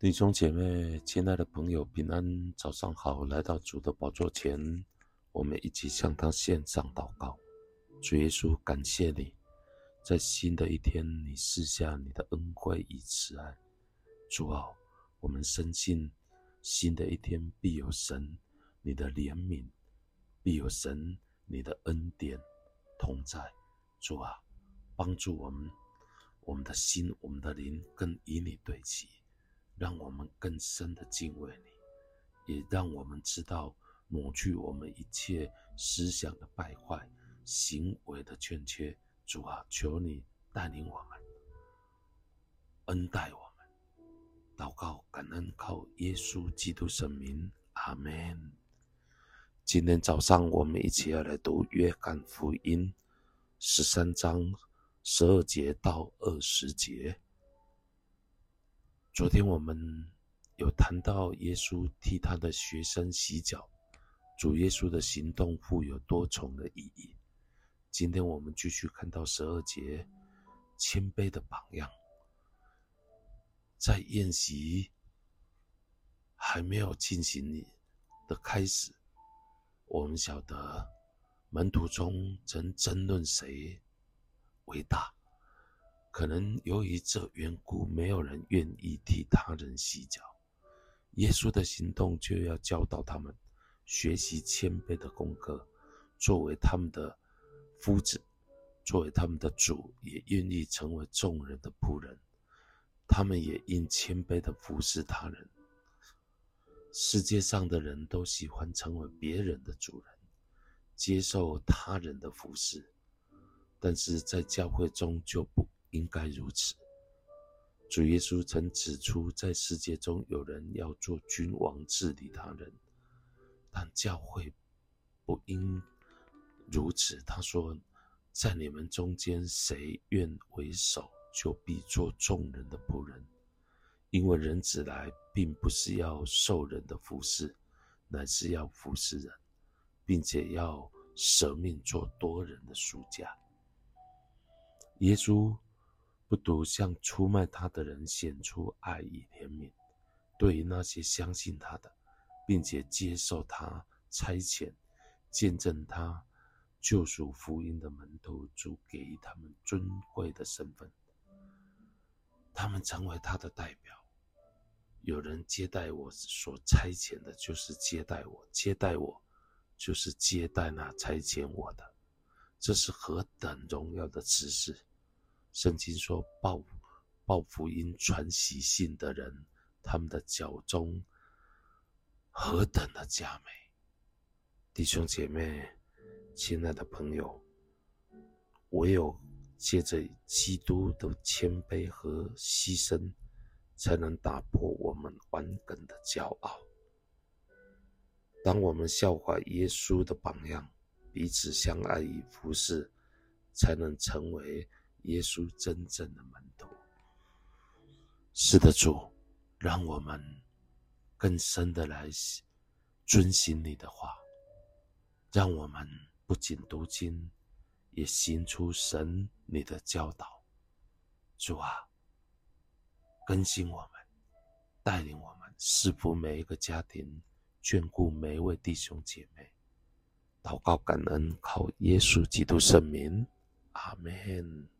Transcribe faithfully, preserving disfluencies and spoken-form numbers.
弟兄姐妹，亲爱的朋友，平安，早上好！来到主的宝座前，我们一起向他献上祷告。主耶稣，感谢你，在新的一天，你赐下你的恩惠与慈爱。主啊，我们深信新的一天必有神你的怜悯，必有神你的恩典同在。主啊，帮助我们，我们的心，我们的灵更与你对齐，让我们更深的敬畏你，也让我们知道抹去我们一切思想的败坏，行为的欠缺。主啊，求你带领我们，恩待我们。祷告感恩靠耶稣基督圣名，阿们。今天早上我们一起要来读约翰福音十三章十二节到二十节。昨天我们有谈到耶稣替他的学生洗脚，主耶稣的行动富有多重的意义。今天我们继续看到十二节，谦卑的榜样。在宴席还没有进行的开始，我们晓得门徒中曾争论谁为大，可能由于这缘故，没有人愿意替他人洗脚。耶稣的行动就要教导他们学习谦卑的功课，作为他们的夫子，作为他们的主，也愿意成为众人的仆人。他们也因谦卑的服侍他人。世界上的人都喜欢成为别人的主人，接受他人的服侍，但是在教会中就不应该如此。主耶稣曾指出，在世界中有人要做君王治理他人，但教会不应如此。他说，在你们中间谁愿为首，就必做众人的仆人。因为人子来并不是要受人的服侍，乃是要服侍人，并且要舍命做多人的赎价。耶稣不独向出卖他的人显出爱与怜悯，对于那些相信他的，并且接受他差遣，见证他救赎福音的门徒，主给予他们尊贵的身份。他们成为他的代表。有人接待我所差遣的，就是接待我；接待我，就是接待那差遣我的。这是何等荣耀的职事！圣经说，报报福音、传喜信的人，他们的脚中何等的佳美！弟兄姐妹，亲爱的朋友，唯有借着基督的谦卑和牺牲，才能打破我们顽梗的骄傲。当我们效法耶稣的榜样，彼此相爱与服侍，才能成为耶稣真正的门徒。是的，主，让我们更深的来遵行你的话，让我们不仅读经，也行出神你的教导。主啊，更新我们，带领我们，赐福每一个家庭，眷顾每一位弟兄姐妹。祷告感恩，靠耶稣基督圣名，阿们。